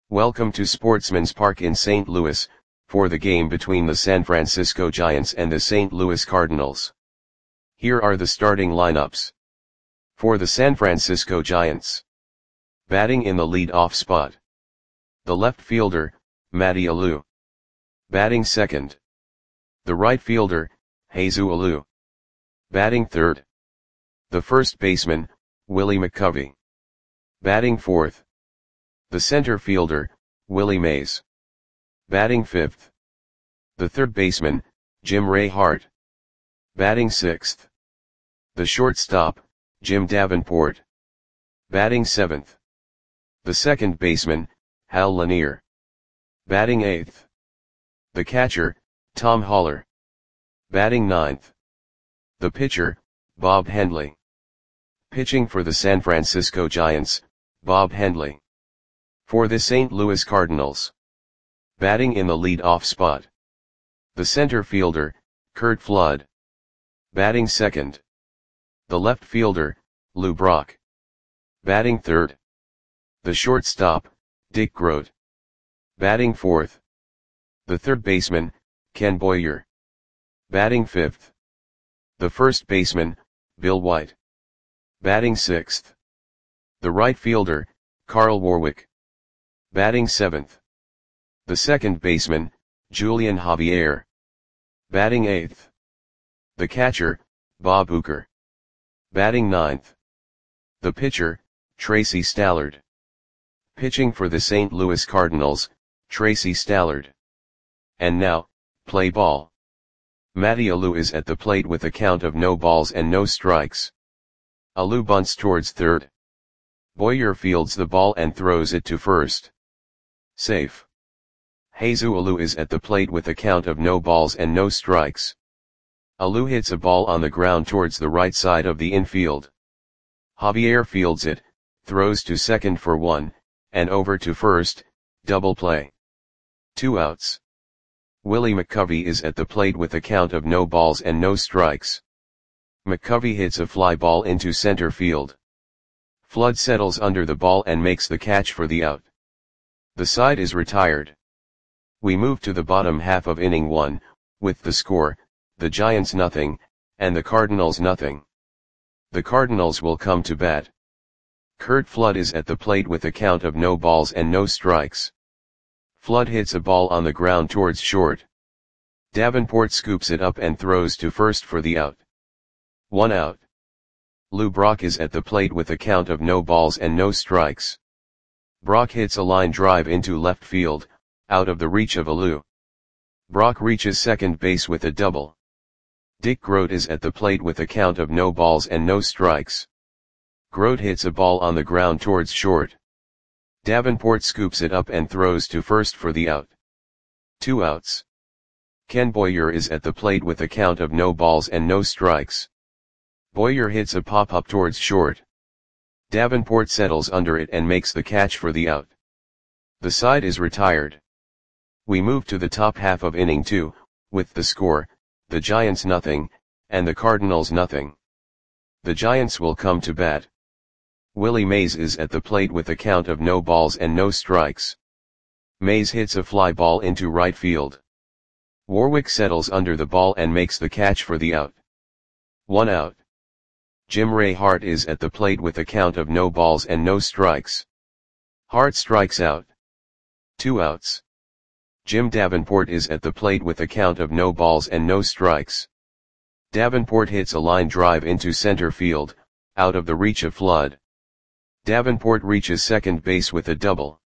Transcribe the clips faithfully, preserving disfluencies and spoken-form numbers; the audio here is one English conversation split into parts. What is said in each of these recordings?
Welcome to Sportsman's Park in Saint Louis, for the game between the San Francisco Giants and the Saint Louis Cardinals. Here are the starting lineups. For the San Francisco Giants. Batting in the lead-off spot. The left fielder, Matty Alou. Batting second. The right fielder, Jesus Alou. Batting third. The first baseman, Willie McCovey. Batting fourth. The center fielder, Willie Mays. Batting fifth. The third baseman, Jim Ray Hart. Batting sixth. The shortstop, Jim Davenport. Batting seventh. The second baseman, Hal Lanier. Batting eighth. The catcher, Tom Haller. Batting ninth. The pitcher, Bob Hendley. Pitching for the San Francisco Giants, Bob Hendley. For the Saint Louis Cardinals. Batting in the lead-off spot. The center fielder, Curt Flood. Batting second. The left fielder, Lou Brock. Batting third. The shortstop, Dick Groat. Batting fourth. The third baseman, Ken Boyer. Batting fifth. The first baseman, Bill White. Batting sixth. The right fielder, Carl Warwick. Batting seventh. The second baseman, Julian Javier. Batting eighth. The catcher, Bob Uecker. Batting ninth. The pitcher, Tracy Stallard. Pitching for the Saint Louis Cardinals, Tracy Stallard. And now, play ball. Matty Alou is at the plate with a count of no balls and no strikes. Alou bunts towards third. Boyer fields the ball and throws it to first. Safe. Jesus Alou is at the plate with a count of no balls and no strikes. Alou hits a ball on the ground towards the right side of the infield. Javier fields it, throws to second for one, and over to first, double play. Two outs. Willie McCovey is at the plate with a count of no balls and no strikes. McCovey hits a fly ball into center field. Flood settles under the ball and makes the catch for the out. The side is retired. We move to the bottom half of inning one, with the score, the Giants nothing, and the Cardinals nothing. The Cardinals will come to bat. Curt Flood is at the plate with a count of no balls and no strikes. Flood hits a ball on the ground towards short. Davenport scoops it up and throws to first for the out. One out. Lou Brock is at the plate with a count of no balls and no strikes. Brock hits a line drive into left field, out of the reach of Alou. Brock reaches second base with a double. Dick Groat is at the plate with a count of no balls and no strikes. Groat hits a ball on the ground towards short. Davenport scoops it up and throws to first for the out. Two outs. Ken Boyer is at the plate with a count of no balls and no strikes. Boyer hits a pop-up towards short. Davenport settles under it and makes the catch for the out. The side is retired. We move to the top half of inning two, with the score, the Giants nothing, and the Cardinals nothing. The Giants will come to bat. Willie Mays is at the plate with a count of no balls and no strikes. Mays hits a fly ball into right field. Warwick settles under the ball and makes the catch for the out. One out. Jim Ray Hart is at the plate with a count of no balls and no strikes. Hart strikes out. Two outs. Jim Davenport is at the plate with a count of no balls and no strikes. Davenport hits a line drive into center field, out of the reach of Flood. Davenport reaches second base with a double.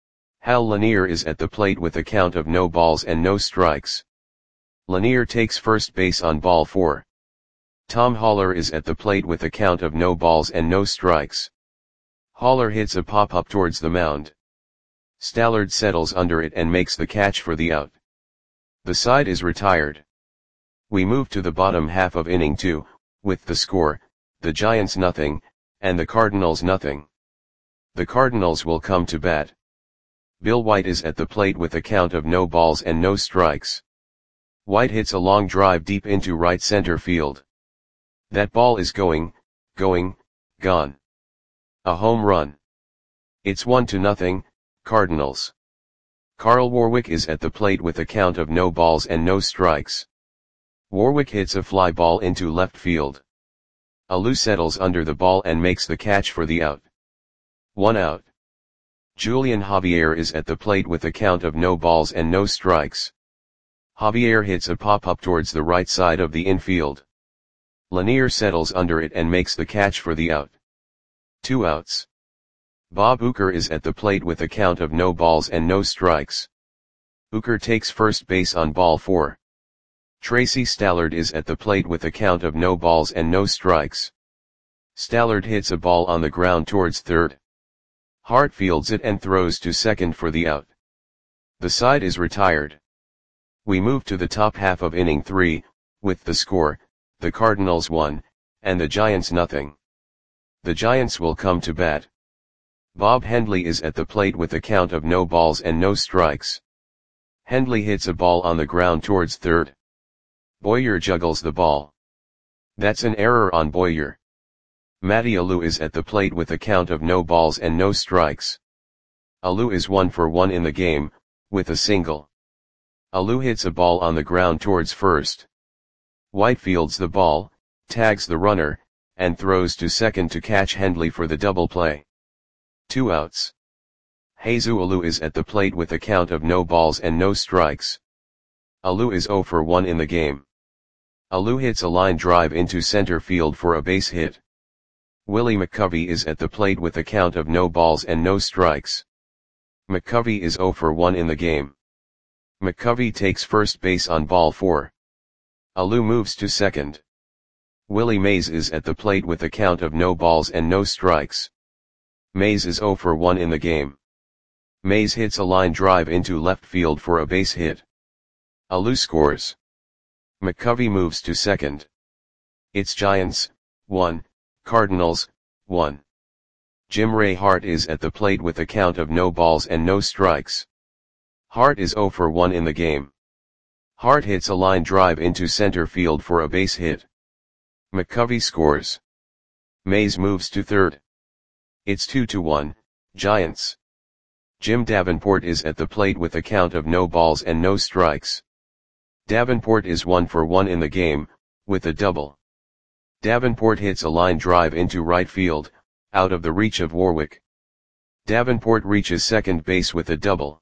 Hal Lanier is at the plate with a count of no balls and no strikes. Lanier takes first base on ball four. Tom Haller is at the plate with a count of no balls and no strikes. Haller hits a pop-up towards the mound. Stallard settles under it and makes the catch for the out. The side is retired. We move to the bottom half of inning two, with the score, the Giants nothing, and the Cardinals nothing. The Cardinals will come to bat. Bill White is at the plate with a count of no balls and no strikes. White hits a long drive deep into right center field. That ball is going, going, gone. A home run. It's one to nothing, Cardinals. Carl Warwick is at the plate with a count of no balls and no strikes. Warwick hits a fly ball into left field. Alou settles under the ball and makes the catch for the out. One out. Julian Javier is at the plate with a count of no balls and no strikes. Javier hits a pop-up towards the right side of the infield. Lanier settles under it and makes the catch for the out. Two outs. Bob Uecker is at the plate with a count of no balls and no strikes. Uecker takes first base on ball four. Tracy Stallard is at the plate with a count of no balls and no strikes. Stallard hits a ball on the ground towards third. Hart fields it and throws to second for the out. The side is retired. We move to the top half of inning three, with the score, the Cardinals one, and the Giants nothing. The Giants will come to bat. Bob Hendley is at the plate with a count of no balls and no strikes. Hendley hits a ball on the ground towards third. Boyer juggles the ball. That's an error on Boyer. Matty Alou is at the plate with a count of no balls and no strikes. Alou is one for one in the game, with a single. Alou hits a ball on the ground towards first. White fields the ball, tags the runner, and throws to second to catch Hendley for the double play. Two outs. Jesus Alou is at the plate with a count of no balls and no strikes. Alou is zero for one in the game. Alou hits a line drive into center field for a base hit. Willie McCovey is at the plate with a count of no balls and no strikes. McCovey is zero for one in the game. McCovey takes first base on ball four. Alou moves to second. Willie Mays is at the plate with a count of no balls and no strikes. Mays is zero for one in the game. Mays hits a line drive into left field for a base hit. Alou scores. McCovey moves to second. It's Giants, one, Cardinals, one. Jim Ray Hart is at the plate with a count of no balls and no strikes. Hart is zero for one in the game. Hart hits a line drive into center field for a base hit. McCovey scores. Mays moves to third. It's two to one, Giants. Jim Davenport is at the plate with a count of no balls and no strikes. Davenport is one for one in the game, with a double. Davenport hits a line drive into right field, out of the reach of Warwick. Davenport reaches second base with a double.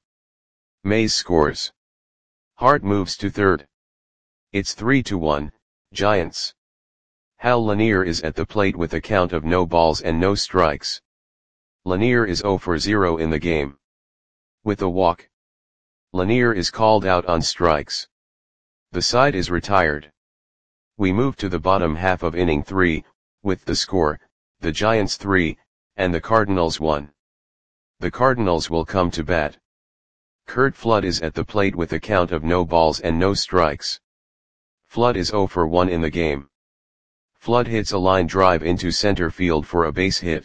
Mays scores. Hart moves to third. It's three to one, Giants. Hal Lanier is at the plate with a count of no balls and no strikes. Lanier is zero for zero in the game. With a walk. Lanier is called out on strikes. The side is retired. We move to the bottom half of inning three, with the score, the Giants three, and the Cardinals one. The Cardinals will come to bat. Curt Flood is at the plate with a count of no balls and no strikes. Flood is zero for one in the game. Flood hits a line drive into center field for a base hit.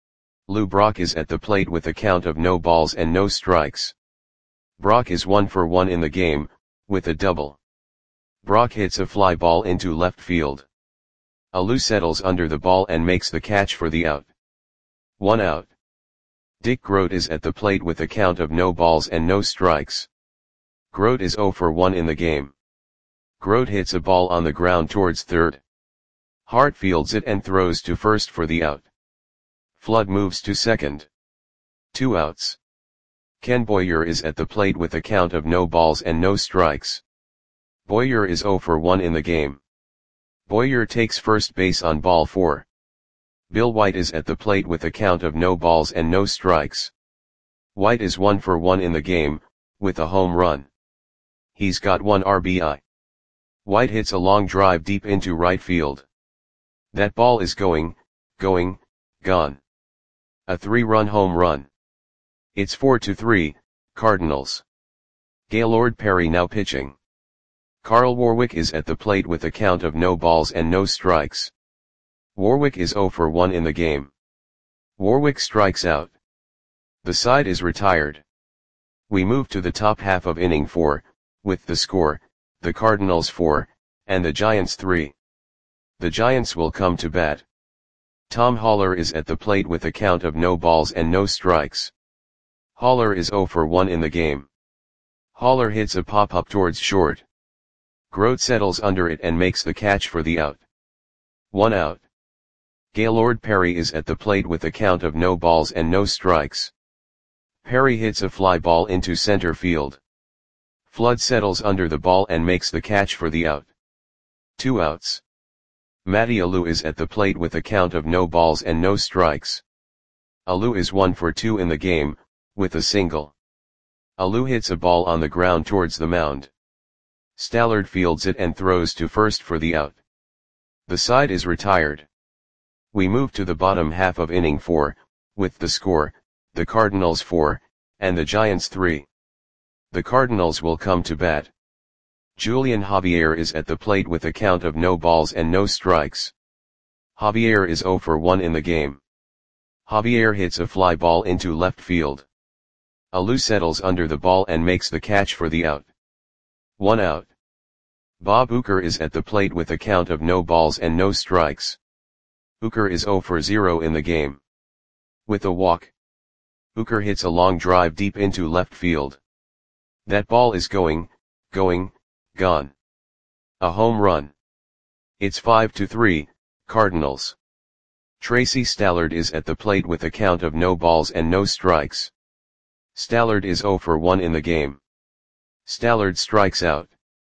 Lou Brock is at the plate with a count of no balls and no strikes. Brock is one for one in the game, with a double. Brock hits a fly ball into left field. Alou settles under the ball and makes the catch for the out. One out. Dick Groat is at the plate with a count of no balls and no strikes. Groat is zero for one in the game. Groat hits a ball on the ground towards third. Hart fields it and throws to first for the out. Flood moves to second. Two outs. Ken Boyer is at the plate with a count of no balls and no strikes. Boyer is zero for one in the game. Boyer takes first base on ball four. Bill White is at the plate with a count of no balls and no strikes. White is one for one in the game, with a home run. He's got one R B I. White hits a long drive deep into right field. That ball is going, going, gone. A three-run home run. It's four to three, Cardinals. Gaylord Perry now pitching. Carl Warwick is at the plate with a count of no balls and no strikes. Warwick is zero for one in the game. Warwick strikes out. The side is retired. We move to the top half of inning four, with the score, the Cardinals four, and the Giants three. The Giants will come to bat. Tom Haller is at the plate with a count of no balls and no strikes. Haller is zero for one in the game. Haller hits a pop-up towards short. Grote settles under it and makes the catch for the out. One out. Gaylord Perry is at the plate with a count of no balls and no strikes. Perry hits a fly ball into center field. Flood settles under the ball and makes the catch for the out. Two outs. Matty Alou is at the plate with a count of no balls and no strikes. Alou is one for two in the game, with a single. Alou hits a ball on the ground towards the mound. Stallard fields it and throws to first for the out. The side is retired. We move to the bottom half of inning four, with the score, the Cardinals four, and the Giants three. The Cardinals will come to bat. Julian Javier is at the plate with a count of no balls and no strikes. Javier is zero for one in the game. Javier hits a fly ball into left field. Alou settles under the ball and makes the catch for the out. One out. Bob Uecker is at the plate with a count of no balls and no strikes. Uecker is zero for zero in the game. With a walk. Uecker hits a long drive deep into left field. That ball is going, going, gone. A home run. It's five to three, Cardinals. Tracy Stallard is at the plate with a count of no balls and no strikes. Stallard is zero for one in the game. Stallard strikes out.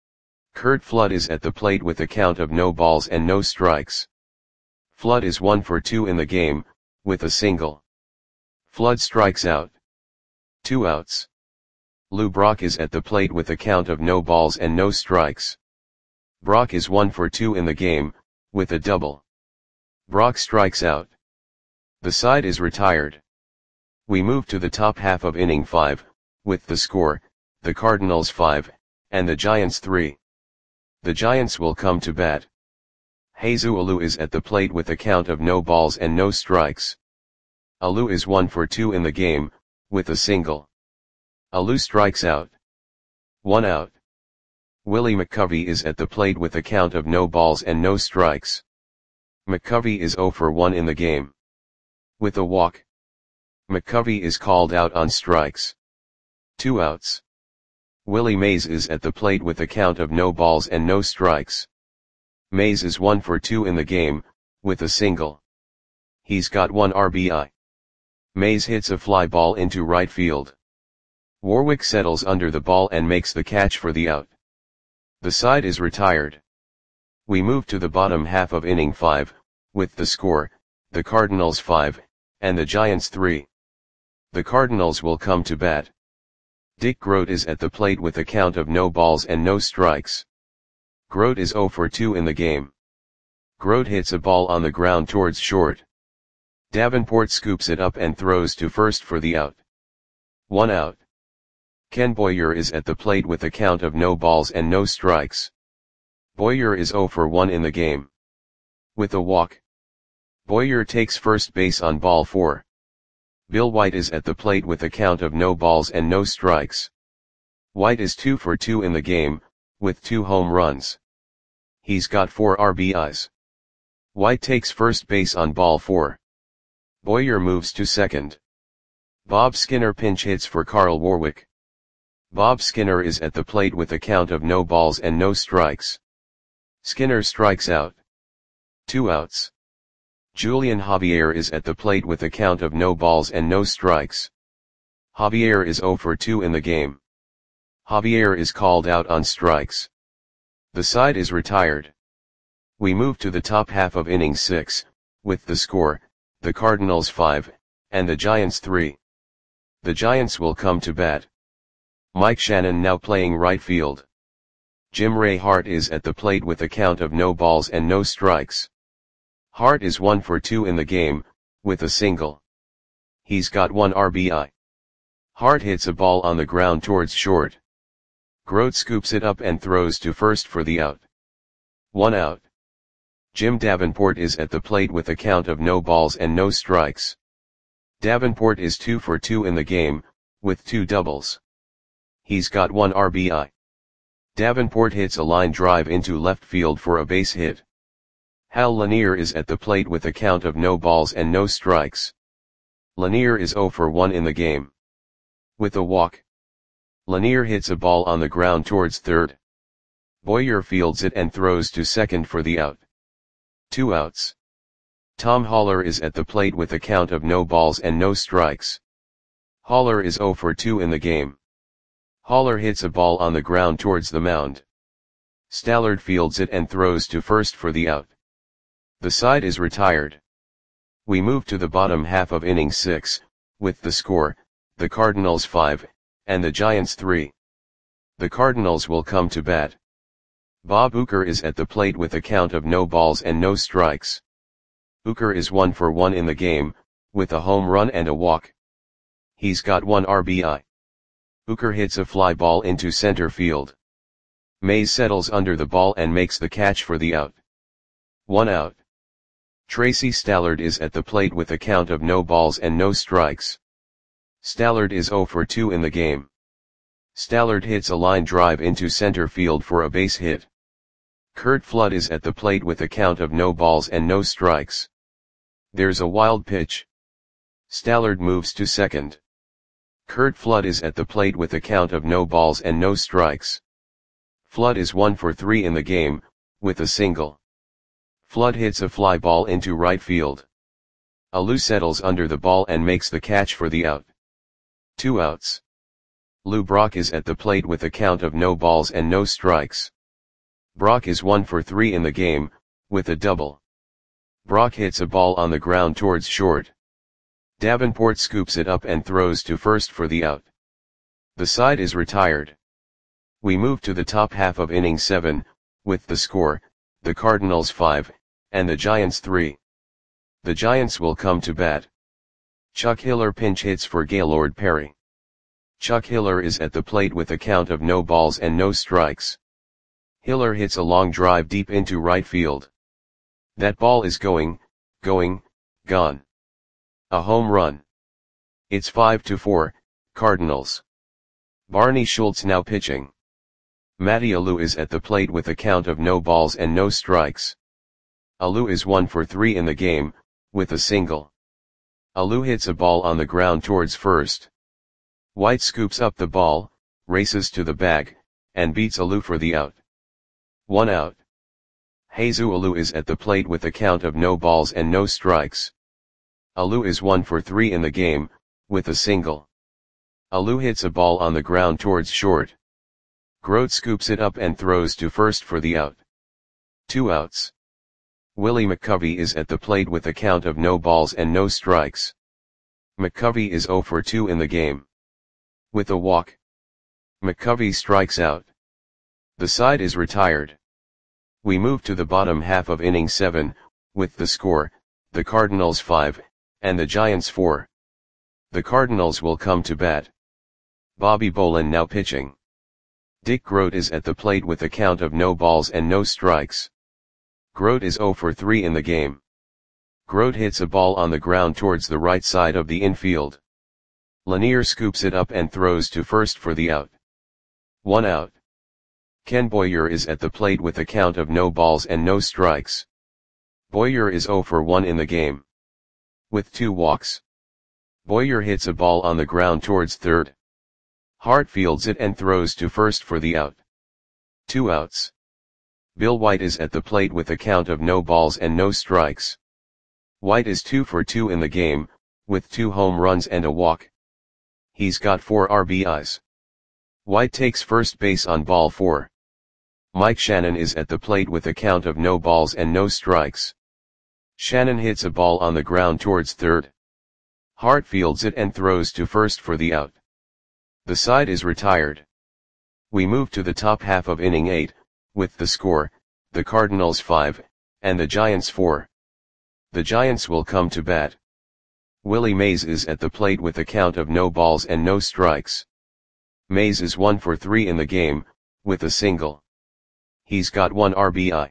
Curt Flood is at the plate with a count of no balls and no strikes. Flood is one for two in the game, with a single. Flood strikes out. Two outs. Lou Brock is at the plate with a count of no balls and no strikes. Brock is one for two in the game, with a double. Brock strikes out. The side is retired. We move to the top half of inning five, with the score, the Cardinals five, and the Giants three. The Giants will come to bat. Jesus Alou is at the plate with a count of no balls and no strikes. Alou is one for two in the game, with a single. Alou strikes out. One out. Willie McCovey is at the plate with a count of no balls and no strikes. McCovey is zero for one in the game. With a walk. McCovey is called out on strikes. Two outs. Willie Mays is at the plate with a count of no balls and no strikes. Mays is one for two in the game, with a single. He's got one R B I. Mays hits a fly ball into right field. Warwick settles under the ball and makes the catch for the out. The side is retired. We move to the bottom half of inning five, with the score, the Cardinals five, and the Giants three. The Cardinals will come to bat. Dick Grote is at the plate with a count of no balls and no strikes. Grote is zero for two in the game. Grote hits a ball on the ground towards short. Davenport scoops it up and throws to first for the out. One out. Ken Boyer is at the plate with a count of no balls and no strikes. Boyer is zero for one in the game. With a walk. Boyer takes first base on ball four. Bill White is at the plate with a count of no balls and no strikes. White is two for two in the game, with two home runs. He's got four R B Is. White takes first base on ball four. Boyer moves to second. Bob Skinner pinch hits for Carl Warwick. Bob Skinner is at the plate with a count of no balls and no strikes. Skinner strikes out. Two outs. Julian Javier is at the plate with a count of no balls and no strikes. Javier is zero for two in the game. Javier is called out on strikes. The side is retired. We move to the top half of inning six, with the score, the Cardinals five, and the Giants three. The Giants will come to bat. Mike Shannon now playing right field. Jim Ray Hart is at the plate with a count of no balls and no strikes. Hart is one for two in the game, with a single. He's got one R B I. Hart hits a ball on the ground towards short. Grote scoops it up and throws to first for the out. One out. Jim Davenport is at the plate with a count of no balls and no strikes. Davenport is two for two in the game, with two doubles. He's got one R B I. Davenport hits a line drive into left field for a base hit. Hal Lanier is at the plate with a count of no balls and no strikes. Lanier is zero for one in the game. With a walk, Lanier hits a ball on the ground towards third. Boyer fields it and throws to second for the out. Two outs. Tom Haller is at the plate with a count of no balls and no strikes. Haller is oh for two in the game. Haller hits a ball on the ground towards the mound. Stallard fields it and throws to first for the out. The side is retired. We move to the bottom half of inning six, with the score, the Cardinals five, and the Giants three. The Cardinals will come to bat. Bob Uecker is at the plate with a count of no balls and no strikes. Uecker is one for one in the game, with a home run and a walk. He's got one R B I. Uecker hits a fly ball into center field. Mays settles under the ball and makes the catch for the out. One out. Tracy Stallard is at the plate with a count of no balls and no strikes. Stallard is oh for two in the game. Stallard hits a line drive into center field for a base hit. Curt Flood is at the plate with a count of no balls and no strikes. There's a wild pitch. Stallard moves to second. Curt Flood is at the plate with a count of no balls and no strikes. Flood is one for three in the game, with a single. Flood hits a fly ball into right field. Alou settles under the ball and makes the catch for the out. Two outs. Lou Brock is at the plate with a count of no balls and no strikes. Brock is one for three in the game, with a double. Brock hits a ball on the ground towards short. Davenport scoops it up and throws to first for the out. The side is retired. We move to the top half of inning seven, with the score, the Cardinals five, and the Giants three. The Giants will come to bat. Chuck Hiller pinch hits for Gaylord Perry. Chuck Hiller is at the plate with a count of no balls and no strikes. Hiller hits a long drive deep into right field. That ball is going, going, gone. A home run. It's five to four, Cardinals. Barney Schultz now pitching. Matty Alou is at the plate with a count of no balls and no strikes. Alou is one for three in the game, with a single. Alou hits a ball on the ground towards first. White scoops up the ball, races to the bag, and beats Alou for the out. One out. Jesus Alou is at the plate with a count of no balls and no strikes. Alou is one for three in the game, with a single. Alou hits a ball on the ground towards short. Grote scoops it up and throws to first for the out. Two outs. Willie McCovey is at the plate with a count of no balls and no strikes. McCovey is oh for two in the game. With a walk, McCovey strikes out. The side is retired. We move to the bottom half of inning seven, with the score, the Cardinals five, and the Giants four. The Cardinals will come to bat. Bobby Bolin now pitching. Dick Grote is at the plate with a count of no balls and no strikes. Grote is oh for three in the game. Grote hits a ball on the ground towards the right side of the infield. Lanier scoops it up and throws to first for the out. One out. Ken Boyer is at the plate with a count of no balls and no strikes. Boyer is oh for one in the game. With two walks. Boyer hits a ball on the ground towards third. Hart fields it and throws to first for the out. Two outs. Bill White is at the plate with a count of no balls and no strikes. White is two for two in the game, with two home runs and a walk. He's got four R B Is. White takes first base on ball four. Mike Shannon is at the plate with a count of no balls and no strikes. Shannon hits a ball on the ground towards third. Hart fields it and throws to first for the out. The side is retired. We move to the top half of inning eight, with the score, the Cardinals five, and the Giants four. The Giants will come to bat. Willie Mays is at the plate with a count of no balls and no strikes. Mays is one for three in the game, with a single. He's got one R B I.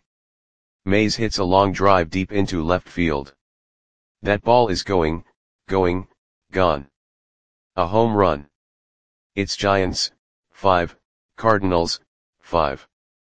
Mays hits a long drive deep into left field. That ball is going, going, gone. A home run. It's Giants, five, Cardinals, five.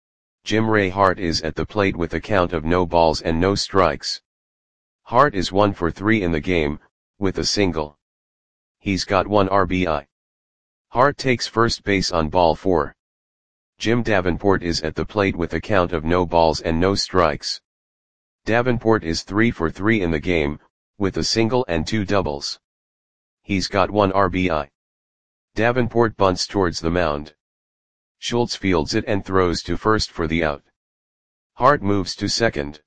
Jim Ray Hart is at the plate with a count of no balls and no strikes. Hart is one for three in the game, with a single. He's got one R B I. Hart takes first base on ball four. Jim Davenport is at the plate with a count of no balls and no strikes. Davenport is three for three in the game, with a single and two doubles. He's got one R B I. Davenport bunts towards the mound. Schultz fields it and throws to first for the out. Hart moves to second.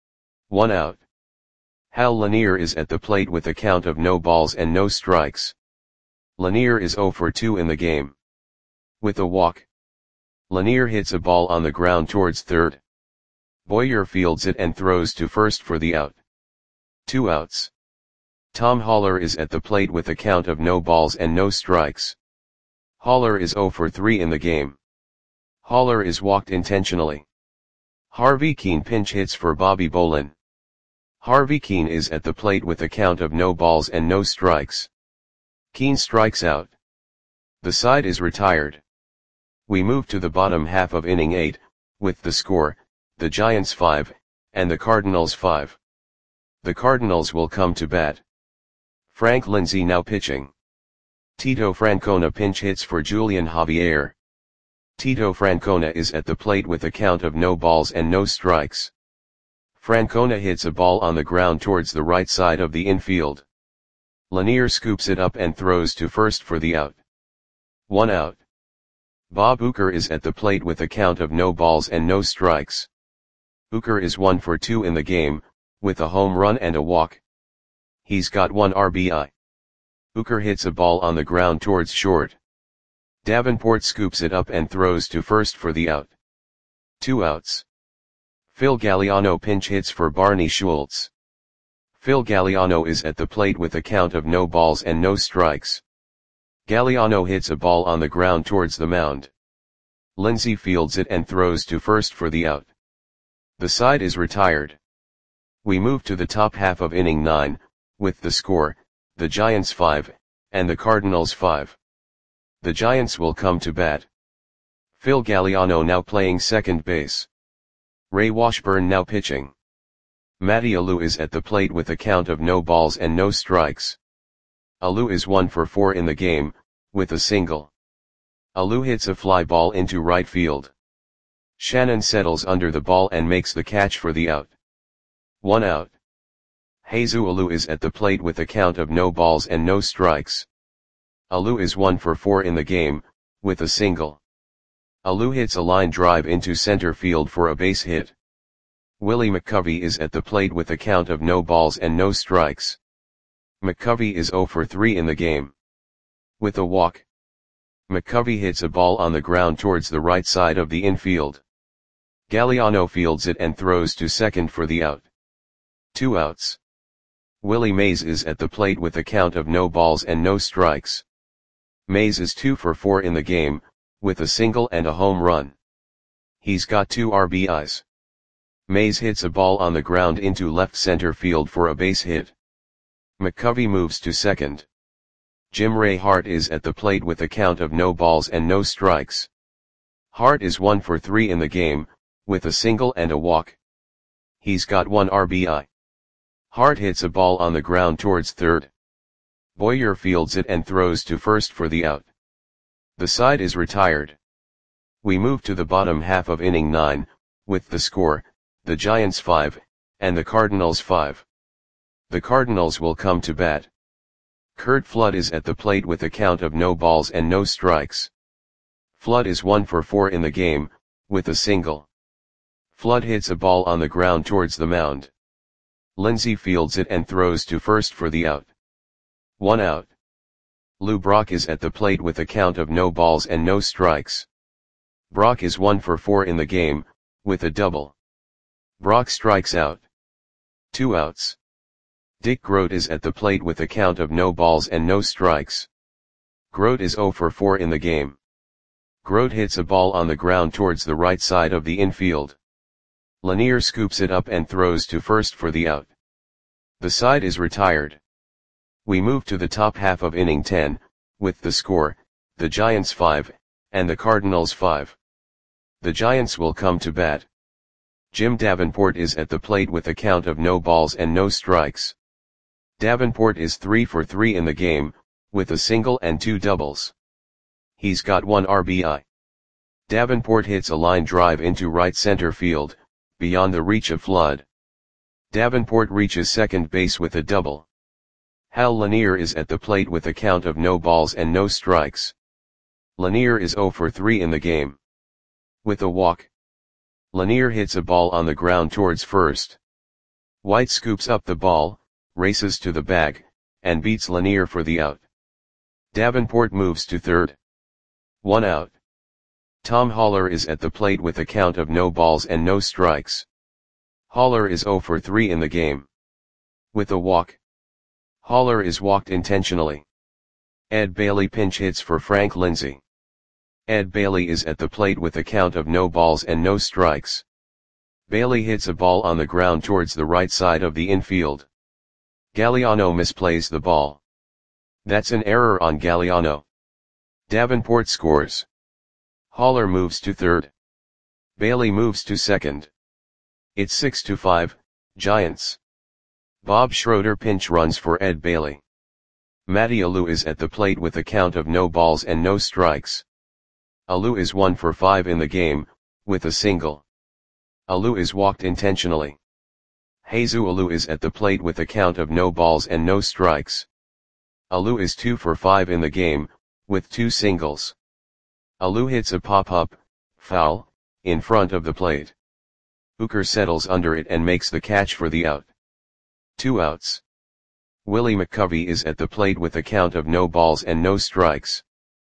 One out. Hal Lanier is at the plate with a count of no balls and no strikes. Lanier is zero for two in the game. With a walk. Lanier hits a ball on the ground towards third. Boyer fields it and throws to first for the out. Two outs. Tom Haller is at the plate with a count of no balls and no strikes. Haller is zero for three in the game. Haller is walked intentionally. Harvey Keene pinch hits for Bobby Bolin. Harvey Keene is at the plate with a count of no balls and no strikes. Keene strikes out. The side is retired. We move to the bottom half of inning eight, with the score, the Giants five, and the Cardinals five. The Cardinals will come to bat. Frank Lindsay now pitching. Tito Francona pinch hits for Julian Javier. Tito Francona is at the plate with a count of no balls and no strikes. Francona hits a ball on the ground towards the right side of the infield. Lanier scoops it up and throws to first for the out. One out. Bob Uecker is at the plate with a count of no balls and no strikes. Uecker is one for two in the game, with a home run and a walk. He's got one R B I. Uecker hits a ball on the ground towards short. Davenport scoops it up and throws to first for the out. Two outs. Phil Galliano pinch hits for Barney Schultz. Phil Galliano is at the plate with a count of no balls and no strikes. Galliano hits a ball on the ground towards the mound. Lindsay fields it and throws to first for the out. The side is retired. We move to the top half of inning nine, with the score, the Giants five, and the Cardinals five. The Giants will come to bat. Phil Galliano now playing second base. Ray Washburn now pitching. Matty Alou is at the plate with a count of no balls and no strikes. Alou is one for four in the game, with a single. Alou hits a fly ball into right field. Shannon settles under the ball and makes the catch for the out. One out. Jesus Alou is at the plate with a count of no balls and no strikes. Alou is one for four in the game, with a single. Alou hits a line drive into center field for a base hit. Willie McCovey is at the plate with a count of no balls and no strikes. McCovey is zero for three in the game. With a walk. McCovey hits a ball on the ground towards the right side of the infield. Galliano fields it and throws to second for the out. Two outs. Willie Mays is at the plate with a count of no balls and no strikes. Mays is two for four in the game, with a single and a home run. He's got two R B Is. Mays hits a ball on the ground into left center field for a base hit. McCovey moves to second. Jim Ray Hart is at the plate with a count of no balls and no strikes. Hart is one for three in the game, with a single and a walk. He's got one R B I. Hart hits a ball on the ground towards third. Boyer fields it and throws to first for the out. The side is retired. We move to the bottom half of inning nine, with the score, the Giants five, and the Cardinals five. The Cardinals will come to bat. Curt Flood is at the plate with a count of no balls and no strikes. Flood is one for four in the game, with a single. Flood hits a ball on the ground towards the mound. Lindsay fields it and throws to first for the out. One out. Lou Brock is at the plate with a count of no balls and no strikes. Brock is one for four in the game, with a double. Brock strikes out. Two outs. Dick Groat is at the plate with a count of no balls and no strikes. Groat is zero for four in the game. Groat hits a ball on the ground towards the right side of the infield. Lanier scoops it up and throws to first for the out. The side is retired. We move to the top half of inning ten, with the score, the Giants five, and the Cardinals five. The Giants will come to bat. Jim Davenport is at the plate with a count of no balls and no strikes. Davenport is three for three in the game, with a single and two doubles. He's got one R B I. Davenport hits a line drive into right center field, beyond the reach of Flood. Davenport reaches second base with a double. Hal Lanier is at the plate with a count of no balls and no strikes. Lanier is zero for three in the game. With a walk, Lanier hits a ball on the ground towards first. White scoops up the ball, races to the bag, and beats Lanier for the out. Davenport moves to third. One out. Tom Haller is at the plate with a count of no balls and no strikes. Haller is zero for three in the game. With a walk, Haller is walked intentionally. Ed Bailey pinch hits for Frank Lindsay. Ed Bailey is at the plate with a count of no balls and no strikes. Bailey hits a ball on the ground towards the right side of the infield. Galliano misplays the ball. That's an error on Galliano. Davenport scores. Haller moves to third. Bailey moves to second. It's six to five, Giants. Bob Schroeder pinch runs for Ed Bailey. Matty Alou is at the plate with a count of no balls and no strikes. Alou is one for five in the game, with a single. Alou is walked intentionally. Jesus Alou is at the plate with a count of no balls and no strikes. Alou is two for five in the game, with two singles. Alou hits a pop-up, foul, in front of the plate. Hooker settles under it and makes the catch for the out. Two outs. Willie McCovey is at the plate with a count of no balls and no strikes.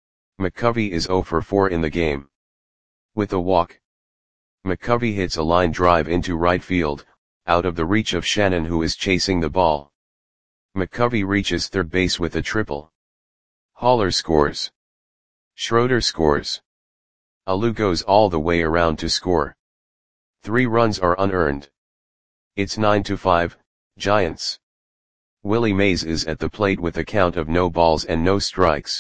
McCovey is zero for four in the game. With a walk, McCovey hits a line drive into right field, out of the reach of Shannon, who is chasing the ball. McCovey reaches third base with a triple. Haller scores. Schroeder scores. Alou goes all the way around to score. Three runs are unearned. It's nine to five, Giants. Willie Mays is at the plate with a count of no balls and no strikes.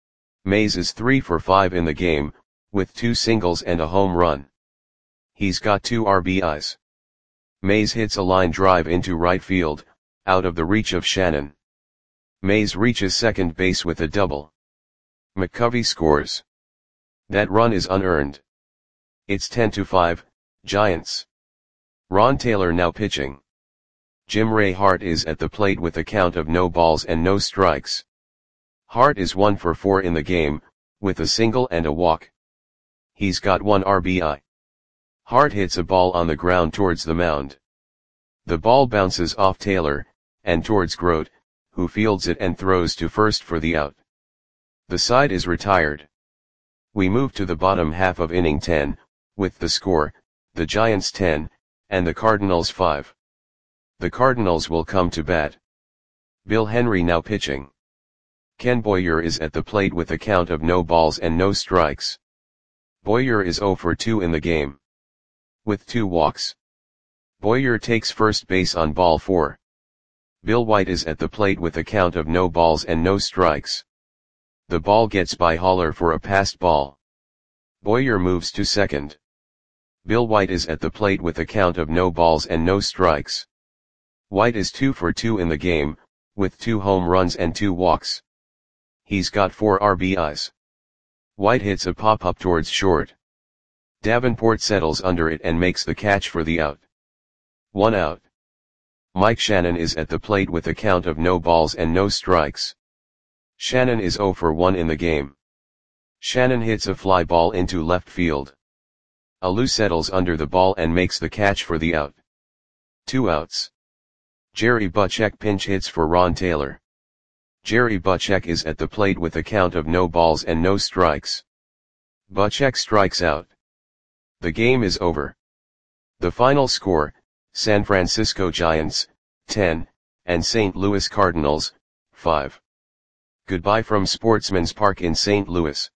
Mays is three for five in the game, with two singles and a home run. He's got two R B Is. Mays hits a line drive into right field, out of the reach of Shannon. Mays reaches second base with a double. McCovey scores. That run is unearned. It's ten to five, Giants. Ron Taylor now pitching. Jim Ray Hart is at the plate with a count of no balls and no strikes. Hart is one for four in the game, with a single and a walk. He's got one R B I. Hart hits a ball on the ground towards the mound. The ball bounces off Taylor, and towards Grote, who fields it and throws to first for the out. The side is retired. We move to the bottom half of inning ten, with the score, the Giants ten, and the Cardinals five. The Cardinals will come to bat. Bill Henry now pitching. Ken Boyer is at the plate with a count of no balls and no strikes. Boyer is zero for two in the game. With two walks. Boyer takes first base on ball four. Bill White is at the plate with a count of no balls and no strikes. The ball gets by Haller for a passed ball. Boyer moves to second. Bill White is at the plate with a count of no balls and no strikes. White is two for two in the game, with two home runs and two walks. He's got four R B Is. White hits a pop-up towards short. Davenport settles under it and makes the catch for the out. One out. Mike Shannon is at the plate with a count of no balls and no strikes. Shannon is zero for one in the game. Shannon hits a fly ball into left field. Alou settles under the ball and makes the catch for the out. Two outs. Jerry Butchek pinch hits for Ron Taylor. Jerry Butchek is at the plate with a count of no balls and no strikes. Butchek strikes out. The game is over. The final score, San Francisco Giants, ten, and Saint Louis Cardinals, five. Goodbye from Sportsman's Park in Saint Louis.